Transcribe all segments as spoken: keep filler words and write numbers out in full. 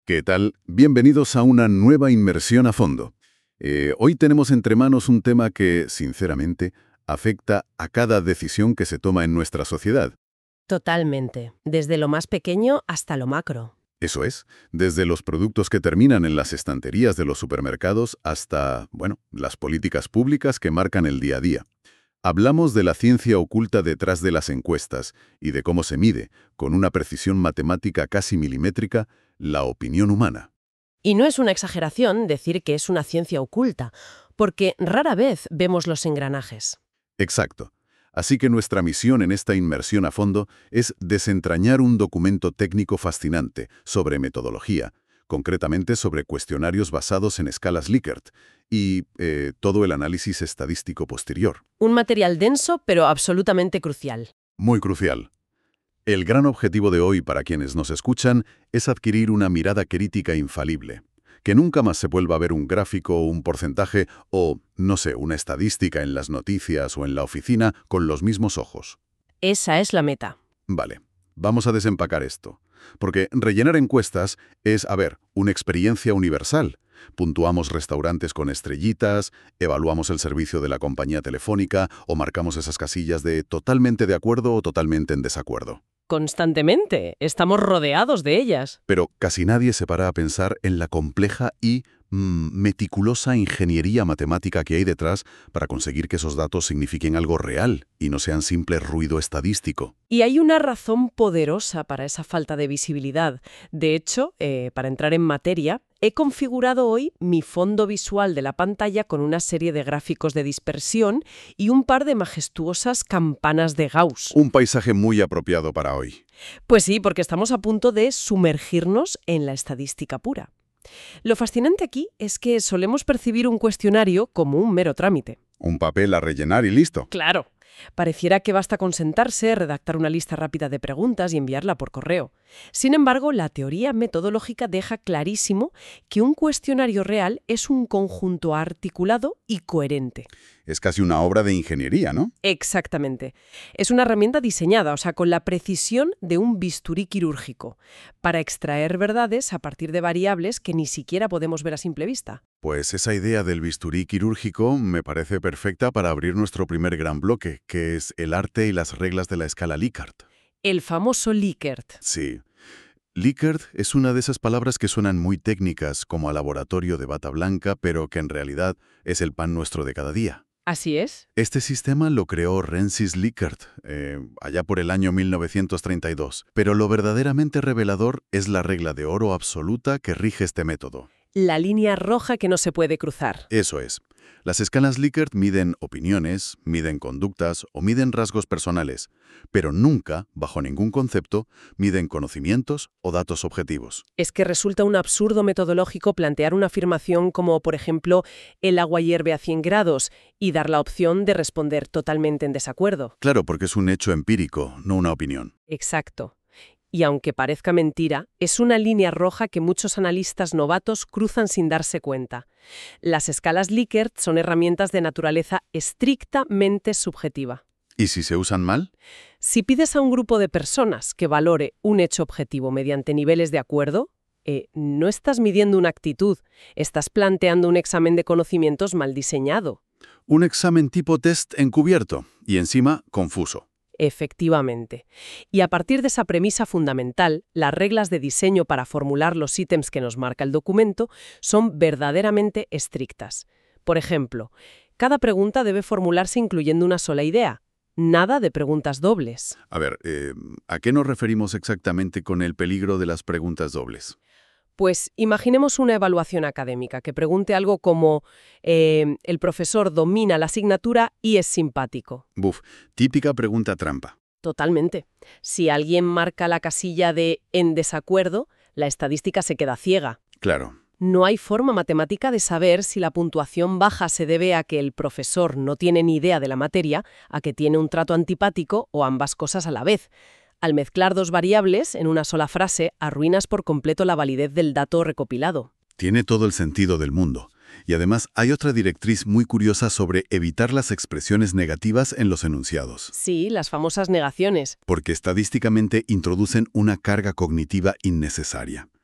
¿Qué tal? Bienvenidos a una nueva inmersión a fondo. Eh, hoy tenemos entre manos un tema que, sinceramente, afecta a cada decisión que se toma en nuestra sociedad. Totalmente, desde lo más pequeño hasta lo macro. Eso es, desde los productos que terminan en las estanterías de los supermercados hasta, bueno, las políticas públicas que marcan el día a día. Hablamos de la ciencia oculta detrás de las encuestas y de cómo se mide, con una precisión matemática casi milimétrica, la opinión humana. Y no es una exageración decir que es una ciencia oculta, porque rara vez vemos los engranajes. Exacto. Así que nuestra misión en esta inmersión a fondo es desentrañar un documento técnico fascinante sobre metodología, concretamente sobre cuestionarios basados en escalas Likert y eh, todo el análisis estadístico posterior. Un material denso, pero absolutamente crucial. Muy crucial. El gran objetivo de hoy para quienes nos escuchan es adquirir una mirada crítica infalible. Que nunca más se vuelva a ver un gráfico o un porcentaje o, no sé, una estadística en las noticias o en la oficina con los mismos ojos. Esa es la meta. Vale, vamos a desempacar esto. Porque rellenar encuestas es, a ver, una experiencia universal. Puntuamos restaurantes con estrellitas, evaluamos el servicio de la compañía telefónica o marcamos esas casillas de totalmente de acuerdo o totalmente en desacuerdo. Constantemente. Estamos rodeados de ellas. Pero casi nadie se para a pensar en la compleja y mm, meticulosa ingeniería matemática que hay detrás para conseguir que esos datos signifiquen algo real y no sean simple ruido estadístico. Y hay una razón poderosa para esa falta de visibilidad. De hecho, eh, para entrar en materia, he configurado hoy mi fondo visual de la pantalla con una serie de gráficos de dispersión y un par de majestuosas campanas de Gauss. Un paisaje muy apropiado para hoy. Pues sí, porque estamos a punto de sumergirnos en la estadística pura. Lo fascinante aquí es que solemos percibir un cuestionario como un mero trámite. Un papel a rellenar y listo. Claro. Pareciera que basta con sentarse, redactar una lista rápida de preguntas y enviarla por correo. Sin embargo, la teoría metodológica deja clarísimo que un cuestionario real es un conjunto articulado y coherente. Es casi una obra de ingeniería, ¿no? Exactamente. Es una herramienta diseñada, o sea, con la precisión de un bisturí quirúrgico, para extraer verdades a partir de variables que ni siquiera podemos ver a simple vista. Pues esa idea del bisturí quirúrgico me parece perfecta para abrir nuestro primer gran bloque, que es el arte y las reglas de la escala Likert. El famoso Likert. Sí. Likert es una de esas palabras que suenan muy técnicas, como a laboratorio de bata blanca, pero que en realidad es el pan nuestro de cada día. Así es. Este sistema lo creó Rensis Likert, eh, allá por el año mil novecientos treinta y dos, pero lo verdaderamente revelador es la regla de oro absoluta que rige este método. La línea roja que no se puede cruzar. Eso es. Las escalas Likert miden opiniones, miden conductas o miden rasgos personales, pero nunca, bajo ningún concepto, miden conocimientos o datos objetivos. Es que resulta un absurdo metodológico plantear una afirmación como, por ejemplo, el agua hierve a cien grados y dar la opción de responder totalmente en desacuerdo. Claro, porque es un hecho empírico, no una opinión. Exacto. Y aunque parezca mentira, es una línea roja que muchos analistas novatos cruzan sin darse cuenta. Las escalas Likert son herramientas de naturaleza estrictamente subjetiva. ¿Y si se usan mal? Si pides a un grupo de personas que valore un hecho objetivo mediante niveles de acuerdo, eh, no estás midiendo una actitud, estás planteando un examen de conocimientos mal diseñado. Un examen tipo test encubierto y encima confuso. Efectivamente. Y a partir de esa premisa fundamental, las reglas de diseño para formular los ítems que nos marca el documento son verdaderamente estrictas. Por ejemplo, cada pregunta debe formularse incluyendo una sola idea. Nada de preguntas dobles. A ver, eh, ¿a qué nos referimos exactamente con el peligro de las preguntas dobles? Pues imaginemos una evaluación académica que pregunte algo como eh, ¿el profesor domina la asignatura y es simpático? Buf, típica pregunta trampa. Totalmente. Si alguien marca la casilla de en desacuerdo, la estadística se queda ciega. Claro. No hay forma matemática de saber si la puntuación baja se debe a que el profesor no tiene ni idea de la materia, a que tiene un trato antipático o ambas cosas a la vez. Al mezclar dos variables en una sola frase, arruinas por completo la validez del dato recopilado. Tiene todo el sentido del mundo. Y además hay otra directriz muy curiosa sobre evitar las expresiones negativas en los enunciados. Sí, las famosas negaciones. Porque estadísticamente introducen una carga cognitiva innecesaria.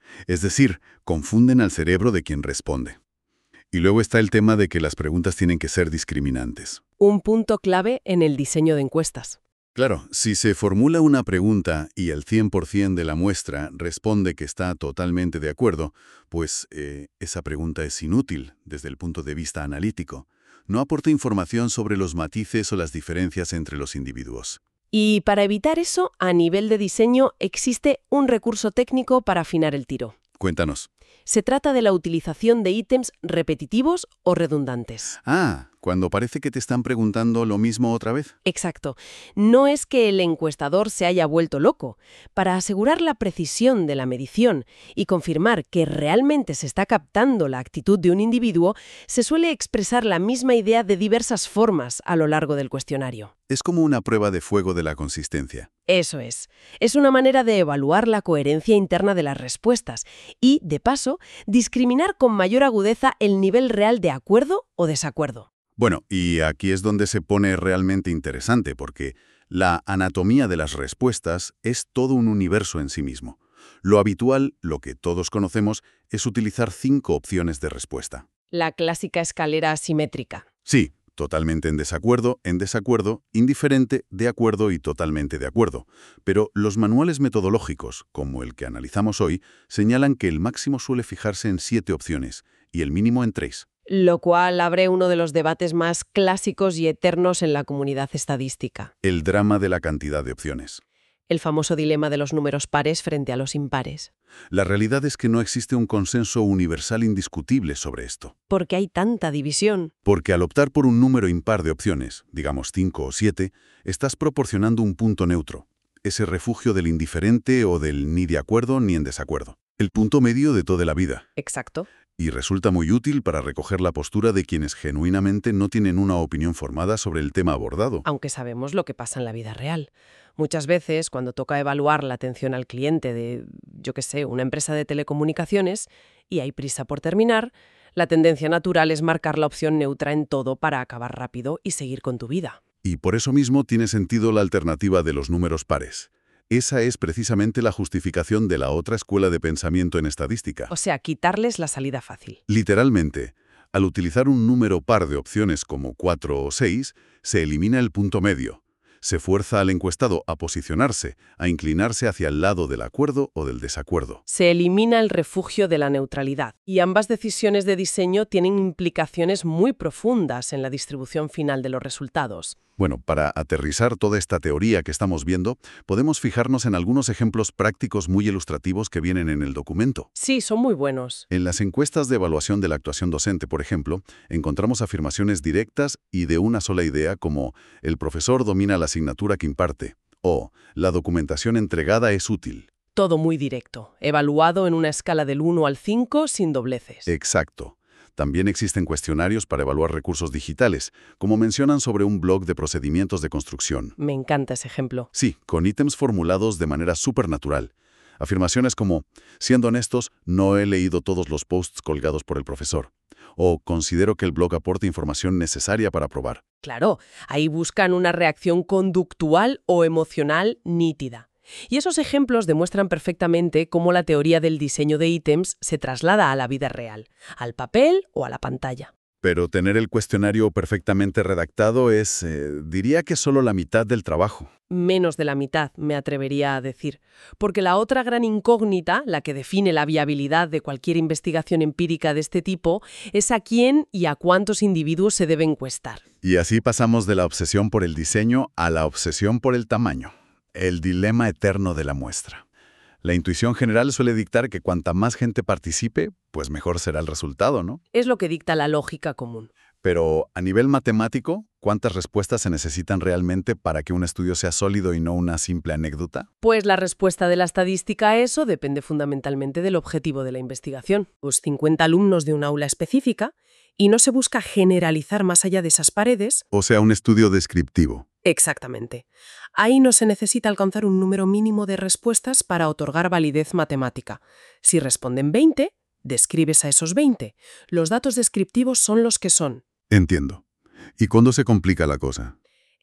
Es decir, confunden al cerebro de quien responde. Y luego está el tema de que las preguntas tienen que ser discriminantes. Un punto clave en el diseño de encuestas. Claro, si se formula una pregunta y el cien por ciento de la muestra responde que está totalmente de acuerdo, pues eh, esa pregunta es inútil desde el punto de vista analítico. No aporta información sobre los matices o las diferencias entre los individuos. Y para evitar eso, a nivel de diseño, existe un recurso técnico para afinar el tiro. Cuéntanos. Se trata de la utilización de ítems repetitivos o redundantes. Ah, cuando parece que te están preguntando lo mismo otra vez. Exacto. No es que el encuestador se haya vuelto loco. Para asegurar la precisión de la medición y confirmar que realmente se está captando la actitud de un individuo, se suele expresar la misma idea de diversas formas a lo largo del cuestionario. Es como una prueba de fuego de la consistencia. Eso es. Es una manera de evaluar la coherencia interna de las respuestas y, de paso, discriminar con mayor agudeza el nivel real de acuerdo o desacuerdo. Bueno, y aquí es donde se pone realmente interesante, porque la anatomía de las respuestas es todo un universo en sí mismo. Lo habitual, lo que todos conocemos, es utilizar cinco opciones de respuesta. La clásica escalera asimétrica. Sí, totalmente en desacuerdo, en desacuerdo, indiferente, de acuerdo y totalmente de acuerdo. Pero los manuales metodológicos, como el que analizamos hoy, señalan que el máximo suele fijarse en siete opciones y el mínimo en tres. Lo cual abre uno de los debates más clásicos y eternos en la comunidad estadística. El drama de la cantidad de opciones. El famoso dilema de los números pares frente a los impares. La realidad es que no existe un consenso universal indiscutible sobre esto. ¿Por qué hay tanta división? Porque al optar por un número impar de opciones, digamos cinco o siete, estás proporcionando un punto neutro, ese refugio del indiferente o del ni de acuerdo ni en desacuerdo. El punto medio de toda la vida. Exacto. Y resulta muy útil para recoger la postura de quienes genuinamente no tienen una opinión formada sobre el tema abordado. Aunque sabemos lo que pasa en la vida real. Muchas veces, cuando toca evaluar la atención al cliente de, yo qué sé, una empresa de telecomunicaciones, y hay prisa por terminar, la tendencia natural es marcar la opción neutra en todo para acabar rápido y seguir con tu vida. Y por eso mismo tiene sentido la alternativa de los números pares. Esa es precisamente la justificación de la otra escuela de pensamiento en estadística. O sea, quitarles la salida fácil. Literalmente, al utilizar un número par de opciones como cuatro o seis, se elimina el punto medio. Se fuerza al encuestado a posicionarse, a inclinarse hacia el lado del acuerdo o del desacuerdo. Se elimina el refugio de la neutralidad. Y ambas decisiones de diseño tienen implicaciones muy profundas en la distribución final de los resultados. Bueno, para aterrizar toda esta teoría que estamos viendo, podemos fijarnos en algunos ejemplos prácticos muy ilustrativos que vienen en el documento. Sí, son muy buenos. En las encuestas de evaluación de la actuación docente, por ejemplo, encontramos afirmaciones directas y de una sola idea como «el profesor domina la asignatura que imparte» o «la documentación entregada es útil». Todo muy directo, evaluado en una escala del uno al cinco sin dobleces. Exacto. También existen cuestionarios para evaluar recursos digitales, como mencionan sobre un blog de procedimientos de construcción. Me encanta ese ejemplo. Sí, con ítems formulados de manera supernatural. Afirmaciones como, siendo honestos, no he leído todos los posts colgados por el profesor. O considero que el blog aporta información necesaria para probar. Claro, ahí buscan una reacción conductual o emocional nítida. Y esos ejemplos demuestran perfectamente cómo la teoría del diseño de ítems se traslada a la vida real, al papel o a la pantalla. Pero tener el cuestionario perfectamente redactado es, eh, diría que solo la mitad del trabajo. Menos de la mitad, me atrevería a decir. Porque la otra gran incógnita, la que define la viabilidad de cualquier investigación empírica de este tipo, es a quién y a cuántos individuos se debe encuestar. Y así pasamos de la obsesión por el diseño a la obsesión por el tamaño. El dilema eterno de la muestra. La intuición general suele dictar que cuanta más gente participe, pues mejor será el resultado, ¿no? Es lo que dicta la lógica común. Pero a nivel matemático, ¿cuántas respuestas se necesitan realmente para que un estudio sea sólido y no una simple anécdota? Pues la respuesta de la estadística a eso depende fundamentalmente del objetivo de la investigación. Pues cincuenta alumnos de un aula específica, y no se busca generalizar más allá de esas paredes. O sea, un estudio descriptivo. Exactamente. Ahí no se necesita alcanzar un número mínimo de respuestas para otorgar validez matemática. Si responden veinte, describes a esos veinte. Los datos descriptivos son los que son. Entiendo. ¿Y cuándo se complica la cosa?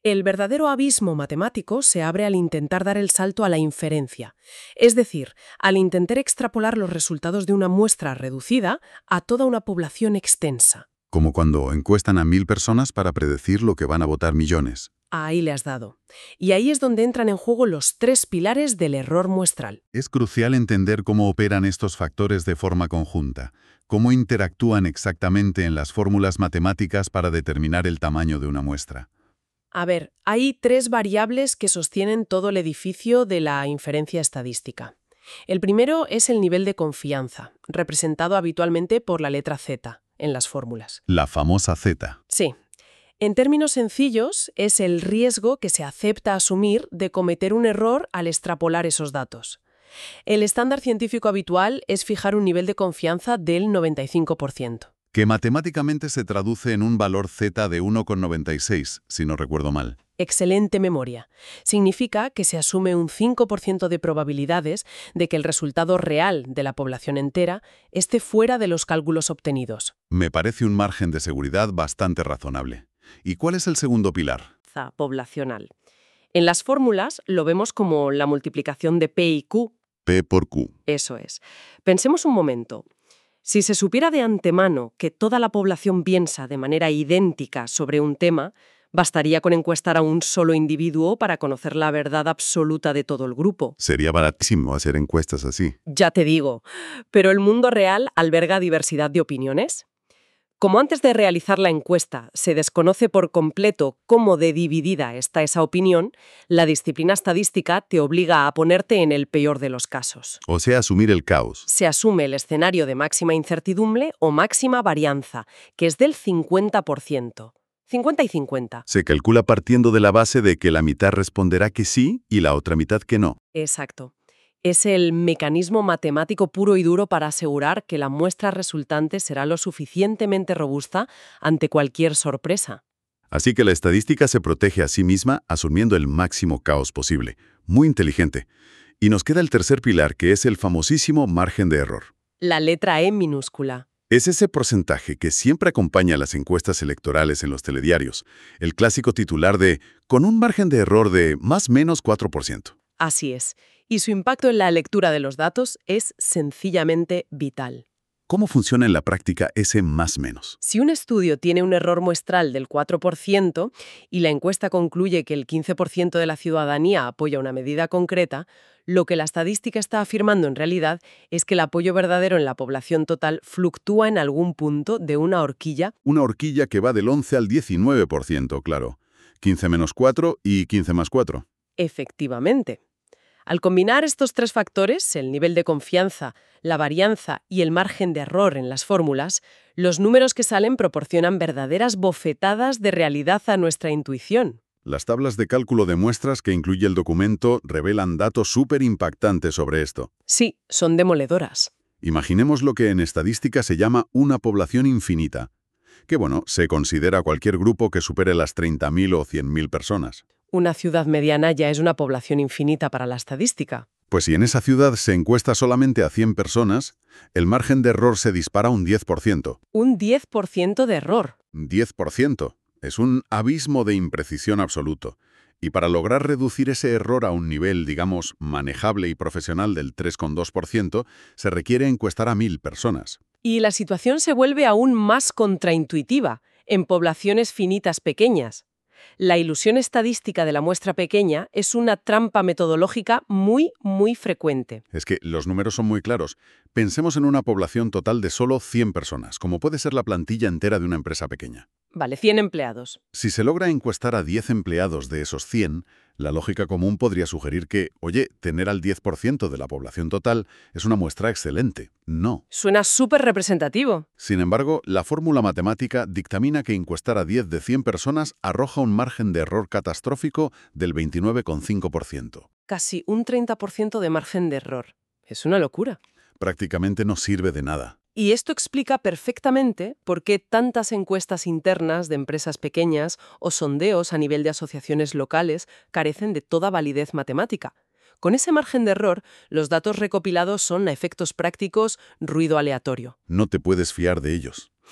El verdadero abismo matemático se abre al intentar dar el salto a la inferencia, es decir, al intentar extrapolar los resultados de una muestra reducida a toda una población extensa. Como cuando encuestan a mil personas para predecir lo que van a votar millones. Ahí le has dado. Y ahí es donde entran en juego los tres pilares del error muestral. Es crucial entender cómo operan estos factores de forma conjunta, cómo interactúan exactamente en las fórmulas matemáticas para determinar el tamaño de una muestra. A ver, hay tres variables que sostienen todo el edificio de la inferencia estadística. El primero es el nivel de confianza, representado habitualmente por la letra Z en las fórmulas. La famosa Z. Sí. En términos sencillos, es el riesgo que se acepta asumir de cometer un error al extrapolar esos datos. El estándar científico habitual es fijar un nivel de confianza del noventa y cinco por ciento. Que matemáticamente se traduce en un valor Z de uno coma noventa y seis, si no recuerdo mal. Excelente memoria. Significa que se asume un cinco por ciento de probabilidades de que el resultado real de la población entera esté fuera de los cálculos obtenidos. Me parece un margen de seguridad bastante razonable. ¿Y cuál es el segundo pilar? Z poblacional. En las fórmulas lo vemos como la multiplicación de P y Q. P por Q. Eso es. Pensemos un momento. Si se supiera de antemano que toda la población piensa de manera idéntica sobre un tema, bastaría con encuestar a un solo individuo para conocer la verdad absoluta de todo el grupo. Sería baratísimo hacer encuestas así. Ya te digo, pero el mundo real alberga diversidad de opiniones. Como antes de realizar la encuesta se desconoce por completo cómo de dividida está esa opinión, la disciplina estadística te obliga a ponerte en el peor de los casos. O sea, asumir el caos. Se asume el escenario de máxima incertidumbre o máxima varianza, que es del cincuenta por ciento. cincuenta y cincuenta. Se calcula partiendo de la base de que la mitad responderá que sí y la otra mitad que no. Exacto. Es el mecanismo matemático puro y duro para asegurar que la muestra resultante será lo suficientemente robusta ante cualquier sorpresa. Así que la estadística se protege a sí misma asumiendo el máximo caos posible. Muy inteligente. Y nos queda el tercer pilar, que es el famosísimo margen de error. La letra E minúscula. Es ese porcentaje que siempre acompaña a las encuestas electorales en los telediarios. El clásico titular de «con un margen de error de más menos cuatro por ciento». Así es. Y su impacto en la lectura de los datos es sencillamente vital. ¿Cómo funciona en la práctica ese más menos? Si un estudio tiene un error muestral del cuatro por ciento y la encuesta concluye que el quince por ciento de la ciudadanía apoya una medida concreta, lo que la estadística está afirmando en realidad es que el apoyo verdadero en la población total fluctúa en algún punto de una horquilla. Una horquilla que va del once al diecinueve por ciento, claro. quince menos cuatro y quince más cuatro. Efectivamente. Al combinar estos tres factores, el nivel de confianza, la varianza y el margen de error en las fórmulas, los números que salen proporcionan verdaderas bofetadas de realidad a nuestra intuición. Las tablas de cálculo de muestras que incluye el documento revelan datos súper impactantes sobre esto. Sí, son demoledoras. Imaginemos lo que en estadística se llama una población infinita, que bueno, se considera cualquier grupo que supere las treinta mil o cien mil personas. Una ciudad mediana ya es una población infinita para la estadística. Pues si en esa ciudad se encuesta solamente a cien personas, el margen de error se dispara un diez por ciento. Un diez por ciento de error. diez por ciento. Es un abismo de imprecisión absoluto. Y para lograr reducir ese error a un nivel, digamos, manejable y profesional del tres coma dos por ciento, se requiere encuestar a mil personas. Y la situación se vuelve aún más contraintuitiva en poblaciones finitas pequeñas. La ilusión estadística de la muestra pequeña es una trampa metodológica muy, muy frecuente. Es que los números son muy claros. Pensemos en una población total de solo cien personas, como puede ser la plantilla entera de una empresa pequeña. Vale, cien empleados. Si se logra encuestar a diez empleados de esos cien, la lógica común podría sugerir que, oye, tener al diez por ciento de la población total es una muestra excelente. No. Suena súper representativo. Sin embargo, la fórmula matemática dictamina que encuestar a diez de cien personas arroja un margen de error catastrófico del veintinueve coma cinco por ciento. Casi un treinta por ciento de margen de error. Es una locura. Prácticamente no sirve de nada. Y esto explica perfectamente por qué tantas encuestas internas de empresas pequeñas o sondeos a nivel de asociaciones locales carecen de toda validez matemática. Con ese margen de error, los datos recopilados son a efectos prácticos ruido aleatorio. No te puedes fiar de ellos.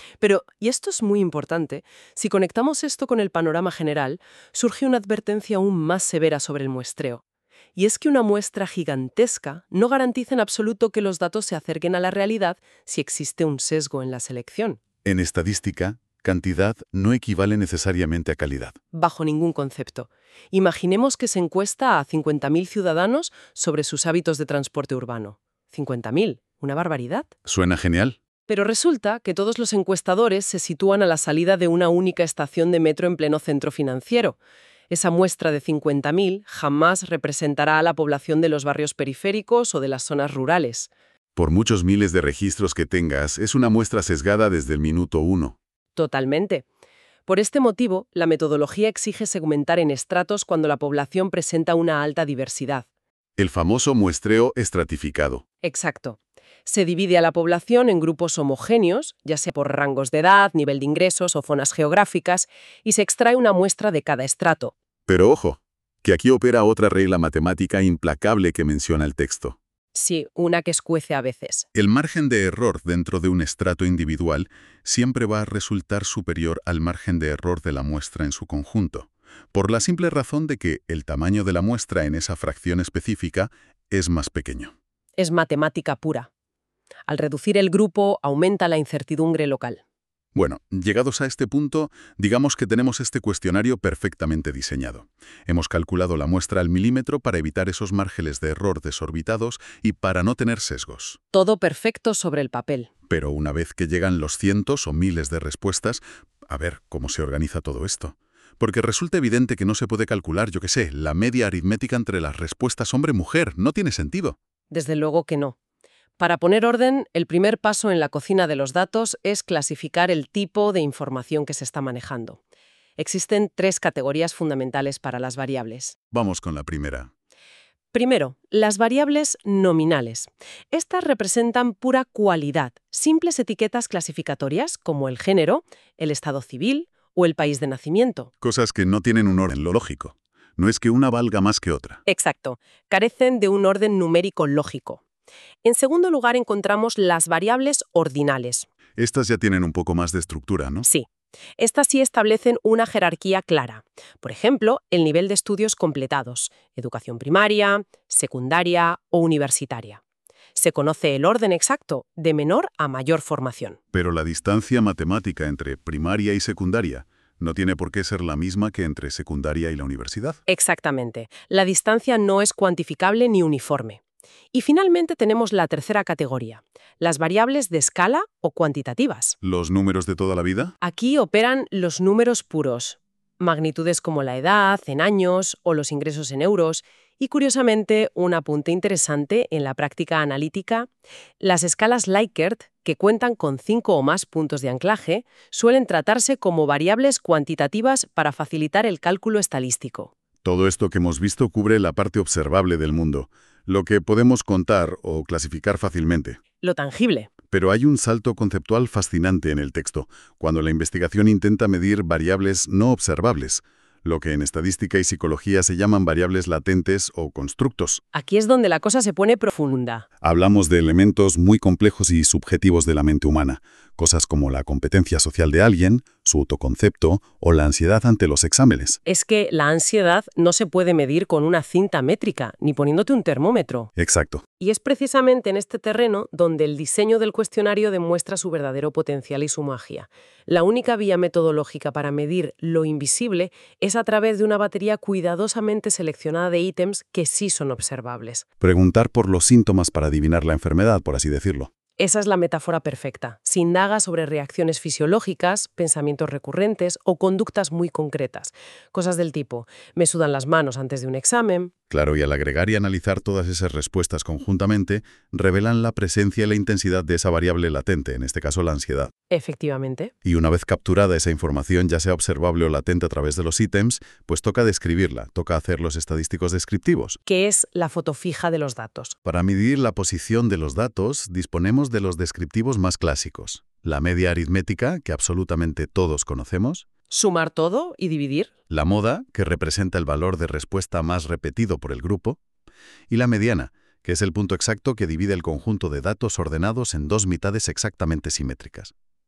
Pero, y esto es muy importante, si conectamos esto con el panorama general, surge una advertencia aún más severa sobre el muestreo. Y es que una muestra gigantesca no garantiza en absoluto que los datos se acerquen a la realidad si existe un sesgo en la selección. En estadística, cantidad no equivale necesariamente a calidad. Bajo ningún concepto. Imaginemos que se encuesta a cincuenta mil ciudadanos sobre sus hábitos de transporte urbano. cincuenta mil, una barbaridad. ¿Suena genial? Pero resulta que todos los encuestadores se sitúan a la salida de una única estación de metro en pleno centro financiero. Esa muestra de cincuenta mil jamás representará a la población de los barrios periféricos o de las zonas rurales. Por muchos miles de registros que tengas, es una muestra sesgada desde el minuto uno. Totalmente. Por este motivo, la metodología exige segmentar en estratos cuando la población presenta una alta diversidad. El famoso muestreo estratificado. Exacto. Se divide a la población en grupos homogéneos, ya sea por rangos de edad, nivel de ingresos o zonas geográficas, y se extrae una muestra de cada estrato. Pero ojo, que aquí opera otra regla matemática implacable que menciona el texto. Sí, una que escuece a veces. El margen de error dentro de un estrato individual siempre va a resultar superior al margen de error de la muestra en su conjunto, por la simple razón de que el tamaño de la muestra en esa fracción específica es más pequeño. Es matemática pura. Al reducir el grupo, aumenta la incertidumbre local. Bueno, llegados a este punto, digamos que tenemos este cuestionario perfectamente diseñado. Hemos calculado la muestra al milímetro para evitar esos márgenes de error desorbitados y para no tener sesgos. Todo perfecto sobre el papel. Pero una vez que llegan los cientos o miles de respuestas, a ver cómo se organiza todo esto. Porque resulta evidente que no se puede calcular, yo qué sé, la media aritmética entre las respuestas hombre-mujer. No tiene sentido. Desde luego que no. Para poner orden, el primer paso en la cocina de los datos es clasificar el tipo de información que se está manejando. Existen tres categorías fundamentales para las variables. Vamos con la primera. Primero, las variables nominales. Estas representan pura cualidad, simples etiquetas clasificatorias como el género, el estado civil o el país de nacimiento. Cosas que no tienen un orden lógico. No es que una valga más que otra. Exacto. Carecen de un orden numérico lógico. En segundo lugar, encontramos las variables ordinales. Estas ya tienen un poco más de estructura, ¿no? Sí. Estas sí establecen una jerarquía clara. Por ejemplo, el nivel de estudios completados, educación primaria, secundaria o universitaria. Se conoce el orden exacto, de menor a mayor formación. Pero la distancia matemática entre primaria y secundaria no tiene por qué ser la misma que entre secundaria y la universidad. Exactamente. La distancia no es cuantificable ni uniforme. Y finalmente tenemos la tercera categoría, las variables de escala o cuantitativas. ¿Los números de toda la vida? Aquí operan los números puros, magnitudes como la edad en años o los ingresos en euros, y curiosamente, un apunte interesante en la práctica analítica, las escalas Likert, que cuentan con cinco o más puntos de anclaje, suelen tratarse como variables cuantitativas para facilitar el cálculo estadístico. Todo esto que hemos visto cubre la parte observable del mundo, lo que podemos contar o clasificar fácilmente. Lo tangible. Pero hay un salto conceptual fascinante en el texto, cuando la investigación intenta medir variables no observables, lo que en estadística y psicología se llaman variables latentes o constructos. Aquí es donde la cosa se pone profunda. Hablamos de elementos muy complejos y subjetivos de la mente humana, cosas como la competencia social de alguien, su autoconcepto o la ansiedad ante los exámenes. Es que la ansiedad no se puede medir con una cinta métrica, ni poniéndote un termómetro. Exacto. Y es precisamente en este terreno donde el diseño del cuestionario demuestra su verdadero potencial y su magia. La única vía metodológica para medir lo invisible es a través de una batería cuidadosamente seleccionada de ítems que sí son observables. Preguntar por los síntomas para adivinar la enfermedad, por así decirlo. Esa es la metáfora perfecta. Se indaga sobre reacciones fisiológicas, pensamientos recurrentes o conductas muy concretas. Cosas del tipo, me sudan las manos antes de un examen. Claro, y al agregar y analizar todas esas respuestas conjuntamente, revelan la presencia y la intensidad de esa variable latente, en este caso la ansiedad. Efectivamente. Y una vez capturada esa información, ya sea observable o latente a través de los ítems, pues toca describirla, toca hacer los estadísticos descriptivos. Que es la foto fija de los datos. Para medir la posición de los datos, disponemos de los descriptivos más clásicos. La media aritmética, que absolutamente todos conocemos. Sumar todo y dividir. La moda, que representa el valor de respuesta más repetido por el grupo. Y la mediana, que es el punto exacto que divide el conjunto de datos ordenados en dos mitades exactamente simétricas.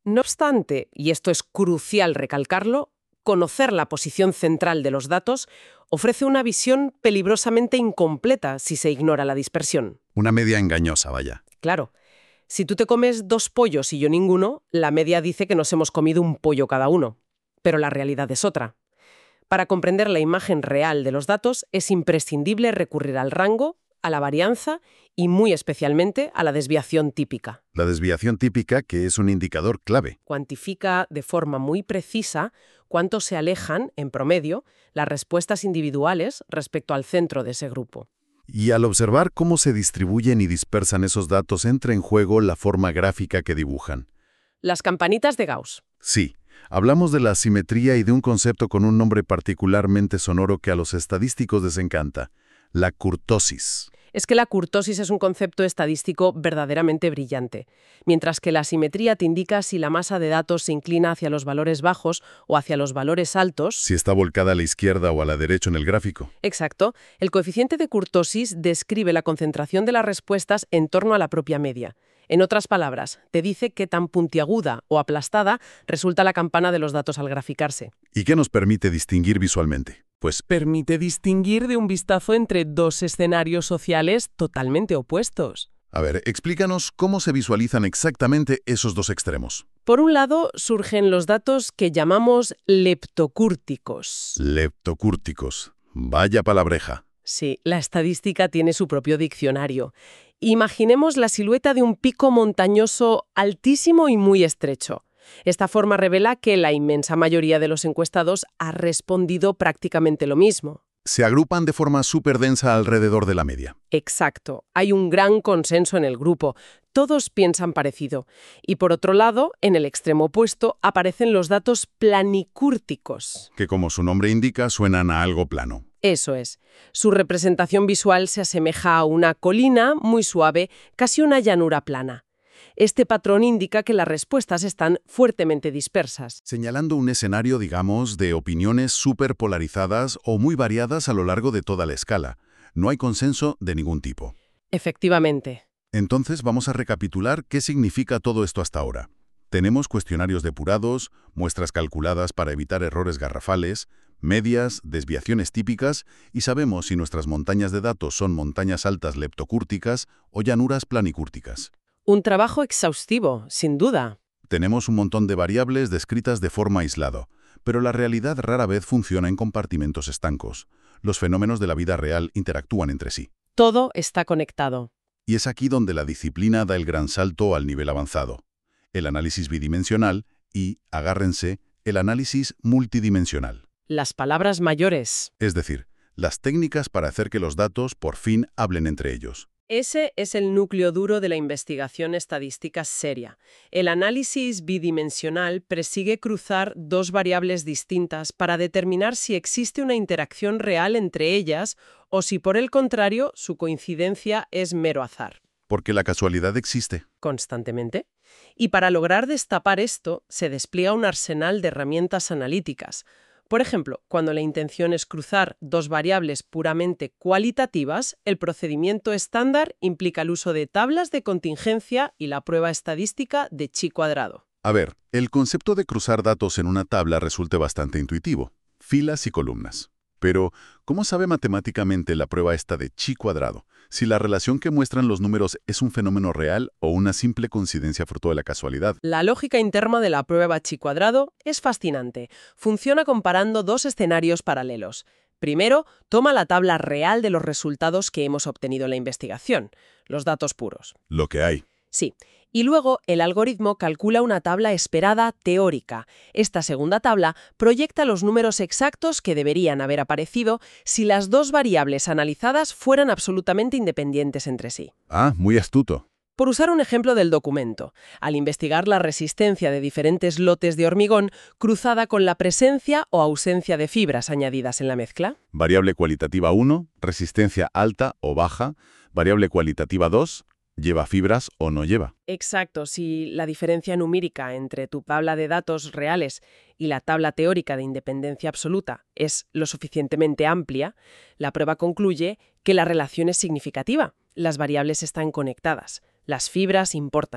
No obstante, y esto es crucial recalcarlo, conocer la posición central de los datos ofrece una visión peligrosamente incompleta si se ignora la dispersión. Una media engañosa, vaya. Claro, si tú te comes dos pollos y yo ninguno, la media dice que nos hemos comido un pollo cada uno. Pero la realidad es otra. Para comprender la imagen real de los datos es imprescindible recurrir al rango, a la varianza y muy especialmente a la desviación típica. La desviación típica, que es un indicador clave. Cuantifica de forma muy precisa cuánto se alejan, en promedio, las respuestas individuales respecto al centro de ese grupo. Y al observar cómo se distribuyen y dispersan esos datos, entra en juego la forma gráfica que dibujan. Las campanitas de Gauss. Sí, hablamos de la asimetría y de un concepto con un nombre particularmente sonoro que a los estadísticos les encanta: la kurtosis. Es que la kurtosis es un concepto estadístico verdaderamente brillante. Mientras que la asimetría te indica si la masa de datos se inclina hacia los valores bajos o hacia los valores altos. Si está volcada a la izquierda o a la derecha en el gráfico. Exacto. El coeficiente de kurtosis describe la concentración de las respuestas en torno a la propia media. En otras palabras, te dice qué tan puntiaguda o aplastada resulta la campana de los datos al graficarse. ¿Y qué nos permite distinguir visualmente? Pues permite distinguir de un vistazo entre dos escenarios sociales totalmente opuestos. A ver, explícanos cómo se visualizan exactamente esos dos extremos. Por un lado, surgen los datos que llamamos leptocúrticos. Leptocúrticos. Vaya palabreja. Sí, la estadística tiene su propio diccionario. Imaginemos la silueta de un pico montañoso altísimo y muy estrecho. Esta forma revela que la inmensa mayoría de los encuestados ha respondido prácticamente lo mismo. Se agrupan de forma súper densa alrededor de la media. Exacto. Hay un gran consenso en el grupo. Todos piensan parecido. Y por otro lado, en el extremo opuesto, aparecen los datos planicúrticos. Que, como su nombre indica, suenan a algo plano. Eso es. Su representación visual se asemeja a una colina muy suave, casi una llanura plana. Este patrón indica que las respuestas están fuertemente dispersas. Señalando un escenario, digamos, de opiniones súper polarizadas o muy variadas a lo largo de toda la escala. No hay consenso de ningún tipo. Efectivamente. Entonces vamos a recapitular qué significa todo esto hasta ahora. Tenemos cuestionarios depurados, muestras calculadas para evitar errores garrafales, medias, desviaciones típicas, y sabemos si nuestras montañas de datos son montañas altas leptocúrticas o llanuras planicúrticas. Un trabajo exhaustivo, sin duda. Tenemos un montón de variables descritas de forma aislada, pero la realidad rara vez funciona en compartimentos estancos. Los fenómenos de la vida real interactúan entre sí. Todo está conectado. Y es aquí donde la disciplina da el gran salto al nivel avanzado. El análisis bidimensional y, agárrense, el análisis multidimensional. Las palabras mayores. Es decir, las técnicas para hacer que los datos por fin hablen entre ellos. Ese es el núcleo duro de la investigación estadística seria. El análisis bidimensional persigue cruzar dos variables distintas para determinar si existe una interacción real entre ellas o si, por el contrario, su coincidencia es mero azar. Porque la casualidad existe. Constantemente. Y para lograr destapar esto, se despliega un arsenal de herramientas analíticas. Por ejemplo, cuando la intención es cruzar dos variables puramente cualitativas, el procedimiento estándar implica el uso de tablas de contingencia y la prueba estadística de chi cuadrado. A ver, el concepto de cruzar datos en una tabla resulta bastante intuitivo. Filas y columnas. Pero, ¿cómo sabe matemáticamente la prueba esta de chi cuadrado? Si la relación que muestran los números es un fenómeno real o una simple coincidencia fruto de la casualidad. La lógica interna de la prueba chi cuadrado es fascinante. Funciona comparando dos escenarios paralelos. Primero, toma la tabla real de los resultados que hemos obtenido en la investigación, los datos puros. Lo que hay. Sí. Y luego el algoritmo calcula una tabla esperada teórica. Esta segunda tabla proyecta los números exactos que deberían haber aparecido si las dos variables analizadas fueran absolutamente independientes entre sí. Ah, muy astuto. Por usar un ejemplo del documento, al investigar la resistencia de diferentes lotes de hormigón cruzada con la presencia o ausencia de fibras añadidas en la mezcla. Variable cualitativa uno, resistencia alta o baja. Variable cualitativa dos, ¿lleva fibras o no lleva? Exacto. Si la diferencia numérica entre tu tabla de datos reales y la tabla teórica de independencia absoluta es lo suficientemente amplia, la prueba concluye que la relación es significativa. Las variables están conectadas. Las fibras importan.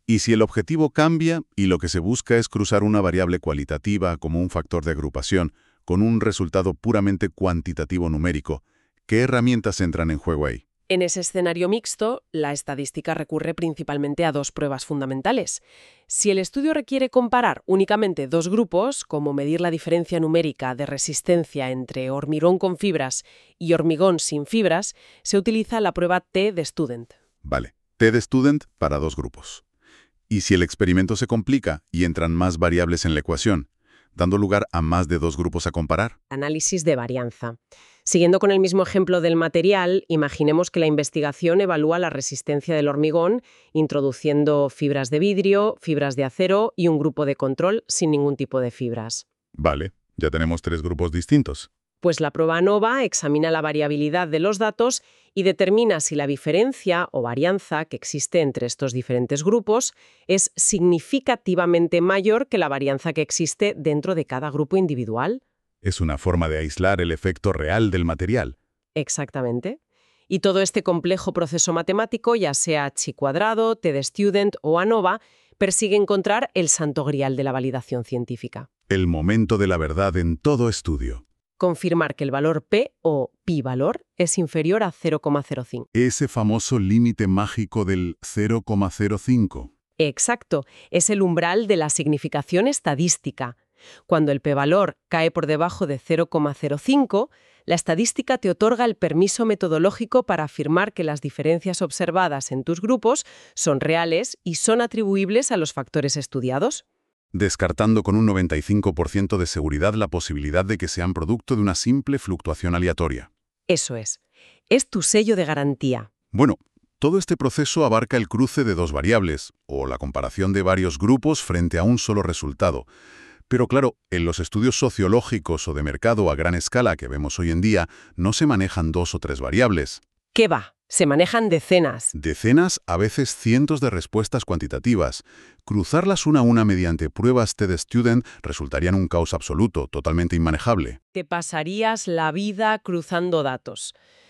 Y si el objetivo cambia y lo que se busca es cruzar una variable cualitativa como un factor de agrupación con un resultado puramente cuantitativo numérico, ¿qué herramientas entran en juego ahí? En ese escenario mixto, la estadística recurre principalmente a dos pruebas fundamentales. Si el estudio requiere comparar únicamente dos grupos, como medir la diferencia numérica de resistencia entre hormigón con fibras y hormigón sin fibras, se utiliza la prueba T de Student. Vale, T de Student para dos grupos. Y si el experimento se complica y entran más variables en la ecuación, dando lugar a más de dos grupos a comparar. Análisis de varianza. Siguiendo con el mismo ejemplo del material, imaginemos que la investigación evalúa la resistencia del hormigón, introduciendo fibras de vidrio, fibras de acero y un grupo de control sin ningún tipo de fibras. Vale, ya tenemos tres grupos distintos. Pues la prueba ANOVA examina la variabilidad de los datos y determina si la diferencia o varianza que existe entre estos diferentes grupos es significativamente mayor que la varianza que existe dentro de cada grupo individual. Es una forma de aislar el efecto real del material. Exactamente. Y todo este complejo proceso matemático, ya sea chi cuadrado, T de Student o ANOVA, persigue encontrar el santo grial de la validación científica. El momento de la verdad en todo estudio. Confirmar que el valor P o pi-valor es inferior a cero coma cero cinco. Ese famoso límite mágico del cero coma cero cinco. Exacto, es el umbral de la significación estadística. Cuando el p-valor cae por debajo de cero coma cero cinco, la estadística te otorga el permiso metodológico para afirmar que las diferencias observadas en tus grupos son reales y son atribuibles a los factores estudiados. Descartando con un noventa y cinco por ciento de seguridad la posibilidad de que sean producto de una simple fluctuación aleatoria. Eso es. Es tu sello de garantía. Bueno, todo este proceso abarca el cruce de dos variables, o la comparación de varios grupos frente a un solo resultado. Pero claro, en los estudios sociológicos o de mercado a gran escala que vemos hoy en día, no se manejan dos o tres variables. ¿Qué va? Se manejan decenas. Decenas, a veces cientos de respuestas cuantitativas. Cruzarlas una a una mediante pruebas T de Student resultarían un caos absoluto, totalmente inmanejable. Te pasarías la vida cruzando datos.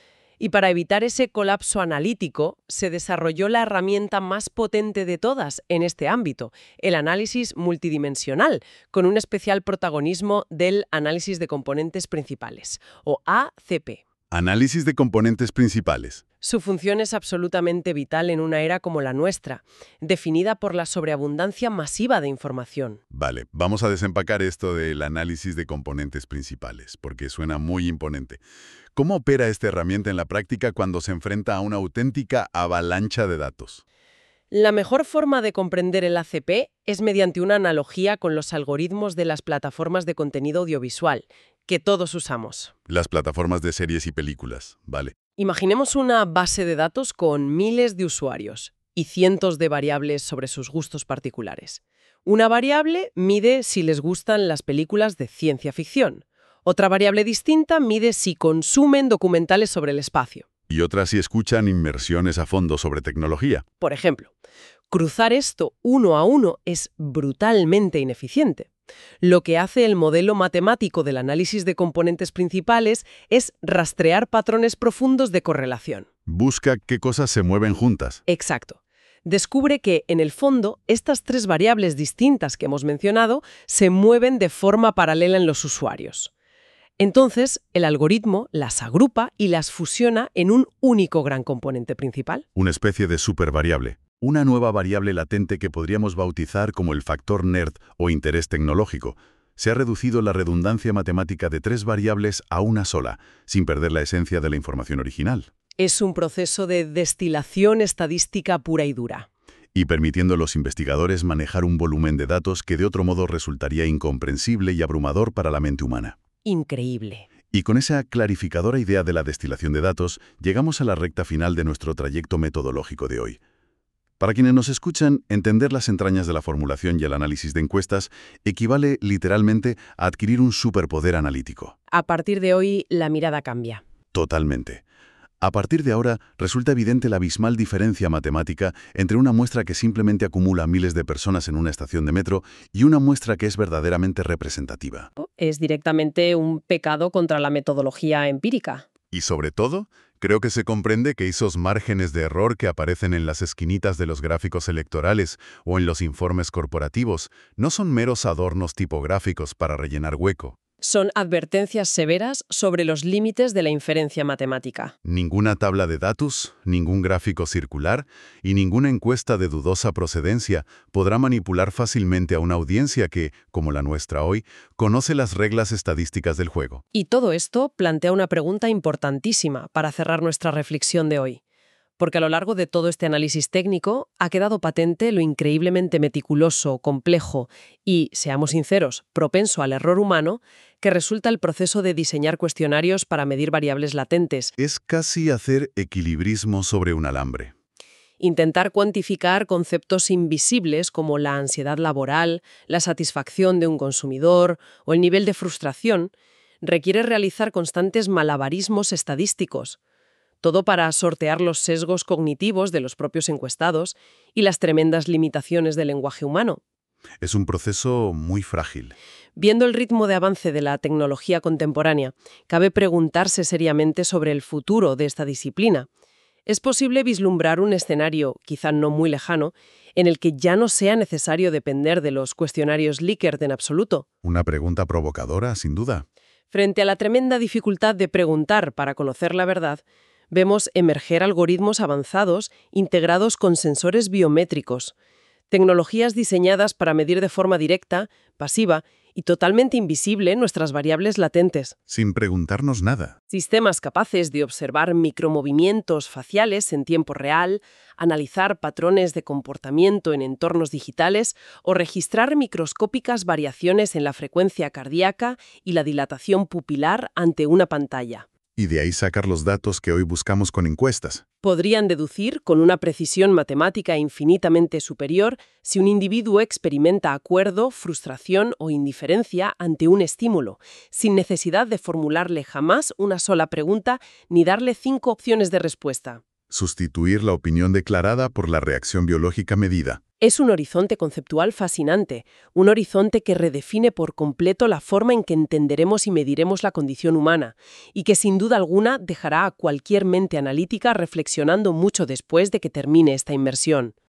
Y para evitar ese colapso analítico, se desarrolló la herramienta más potente de todas en este ámbito, el análisis multidimensional, con un especial protagonismo del análisis de componentes principales, o A C P. Análisis de componentes principales. Su función es absolutamente vital en una era como la nuestra, definida por la sobreabundancia masiva de información. Vale, vamos a desempacar esto del análisis de componentes principales, porque suena muy imponente. ¿Cómo opera esta herramienta en la práctica cuando se enfrenta a una auténtica avalancha de datos? La mejor forma de comprender el A C P es mediante una analogía con los algoritmos de las plataformas de contenido audiovisual, que todos usamos. Las plataformas de series y películas, vale. Imaginemos una base de datos con miles de usuarios y cientos de variables sobre sus gustos particulares. Una variable mide si les gustan las películas de ciencia ficción. Otra variable distinta mide si consumen documentales sobre el espacio. Y otras si escuchan inmersiones a fondo sobre tecnología. Por ejemplo, cruzar esto uno a uno es brutalmente ineficiente. Lo que hace el modelo matemático del análisis de componentes principales es rastrear patrones profundos de correlación. Busca qué cosas se mueven juntas. Exacto. Descubre que, en el fondo, estas tres variables distintas que hemos mencionado se mueven de forma paralela en los usuarios. Entonces, el algoritmo las agrupa y las fusiona en un único gran componente principal. Una especie de supervariable. Una nueva variable latente que podríamos bautizar como el factor nerd o interés tecnológico. Se ha reducido la redundancia matemática de tres variables a una sola, sin perder la esencia de la información original. Es un proceso de destilación estadística pura y dura. Y permitiendo a los investigadores manejar un volumen de datos que de otro modo resultaría incomprensible y abrumador para la mente humana. Increíble. Y con esa clarificadora idea de la destilación de datos, llegamos a la recta final de nuestro trayecto metodológico de hoy. Para quienes nos escuchan, entender las entrañas de la formulación y el análisis de encuestas equivale literalmente a adquirir un superpoder analítico. A partir de hoy, la mirada cambia. Totalmente. A partir de ahora, resulta evidente la abismal diferencia matemática entre una muestra que simplemente acumula miles de personas en una estación de metro y una muestra que es verdaderamente representativa. Es directamente un pecado contra la metodología empírica. Y sobre todo, Creo que se comprende que esos márgenes de error que aparecen en las esquinitas de los gráficos electorales o en los informes corporativos no son meros adornos tipográficos para rellenar hueco. Son advertencias severas sobre los límites de la inferencia matemática. Ninguna tabla de datos, ningún gráfico circular y ninguna encuesta de dudosa procedencia podrá manipular fácilmente a una audiencia que, como la nuestra hoy, conoce las reglas estadísticas del juego. Y todo esto plantea una pregunta importantísima para cerrar nuestra reflexión de hoy. Porque a lo largo de todo este análisis técnico ha quedado patente lo increíblemente meticuloso, complejo y, seamos sinceros, propenso al error humano que resulta el proceso de diseñar cuestionarios para medir variables latentes. Es casi hacer equilibrismo sobre un alambre. Intentar cuantificar conceptos invisibles como la ansiedad laboral, la satisfacción de un consumidor o el nivel de frustración requiere realizar constantes malabarismos estadísticos. Todo para sortear los sesgos cognitivos de los propios encuestados y las tremendas limitaciones del lenguaje humano. Es un proceso muy frágil. Viendo el ritmo de avance de la tecnología contemporánea, cabe preguntarse seriamente sobre el futuro de esta disciplina. ¿Es posible vislumbrar un escenario, quizá no muy lejano, en el que ya no sea necesario depender de los cuestionarios Likert en absoluto? Una pregunta provocadora, sin duda. Frente a la tremenda dificultad de preguntar para conocer la verdad, vemos emerger algoritmos avanzados integrados con sensores biométricos, tecnologías diseñadas para medir de forma directa, pasiva y totalmente invisible nuestras variables latentes. Sin preguntarnos nada. Sistemas capaces de observar micromovimientos faciales en tiempo real, analizar patrones de comportamiento en entornos digitales o registrar microscópicas variaciones en la frecuencia cardíaca y la dilatación pupilar ante una pantalla. Y de ahí sacar los datos que hoy buscamos con encuestas. Podrían deducir, con una precisión matemática infinitamente superior, si un individuo experimenta acuerdo, frustración o indiferencia ante un estímulo, sin necesidad de formularle jamás una sola pregunta ni darle cinco opciones de respuesta. Sustituir la opinión declarada por la reacción biológica medida. Es un horizonte conceptual fascinante, un horizonte que redefine por completo la forma en que entenderemos y mediremos la condición humana, y que sin duda alguna dejará a cualquier mente analítica reflexionando mucho después de que termine esta inmersión.